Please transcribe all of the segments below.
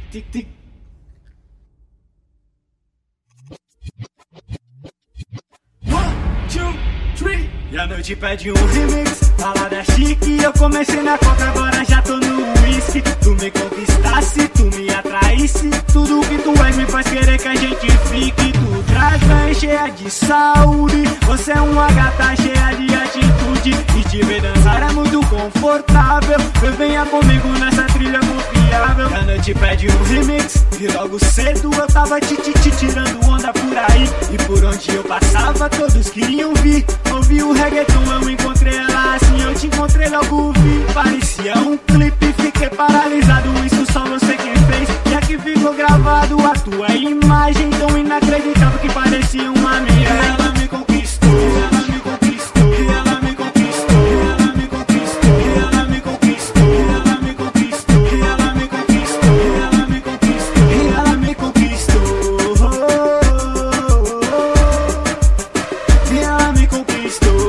tic, tic. E a noite pede um remix, balada chique. Eu comecei na coca, agora já tô no whisky. Tu me conquistasse, tu me atraísse. Tudo que tu és me faz querer que a gente fique. Tu traz bem cheia de saúde. Você é uma gata cheia de atitude. E te ver dançar é muito confortável. Venha comigo nessa trilha confiável. E a noite pede um remix, e logo cedo eu tava tirando onda por aí. E por onde eu passava todos queriam vir. Ouvi o reggaeton, eu encontrei ela assim, eu te encontrei, logo vi. Parecia um clipe, fiquei paralisado, isso só você quem fez. E aqui ficou gravado a tua imagem, tão inacreditável que parecia uma miragem. Ela me conquistou, ela me conquistou, ela me conquistou, ela me conquistou, ela me conquistou, ela me conquistou, ela me conquistou, ela me conquistou, ela me conquistou, ela me conquistou.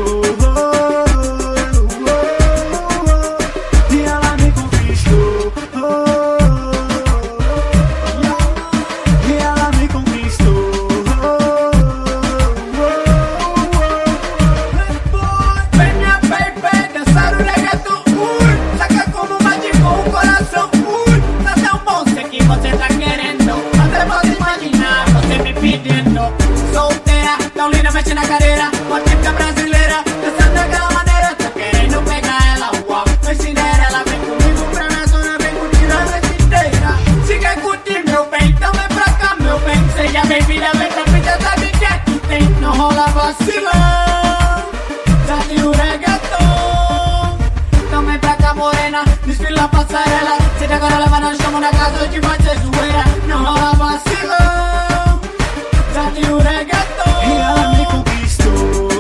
Solteira, tão linda, mexe na cadeira. Uma típica brasileira, dançando daquela maneira. Tô querendo pegar ela, uau. Mas Cinderela, vem comigo pra minha zona, vem curtir a noite inteira. Se quer curtir, meu bem, então vem pra cá, meu bem. Seja bem-vinda, vem pra frente, sabe que aqui tem. Não rola vacilão, sabe o reggaeton. Então vem pra cá, morena, desfila a passarela. Se de agora leva nós, estamos na casa, hoje vai ser zoeira. Não rola vacilão, sabe o reggaeton. E ela me conquistou,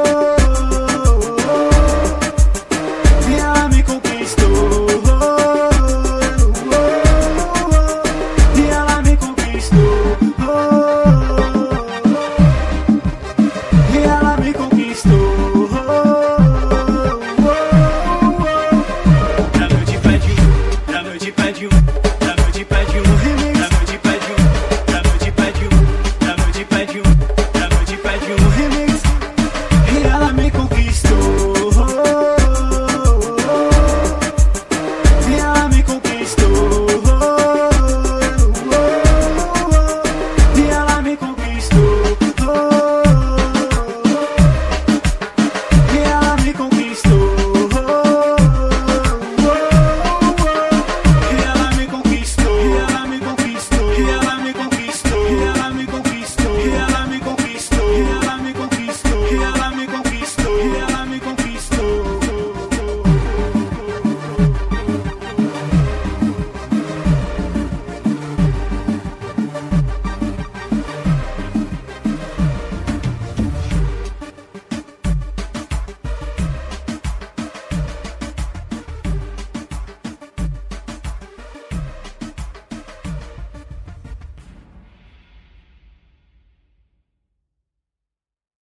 e ela me conquistou, e ela me conquistou, e ela me conquistou. Da noite pede um, da noite pede um, da noite pede um remix.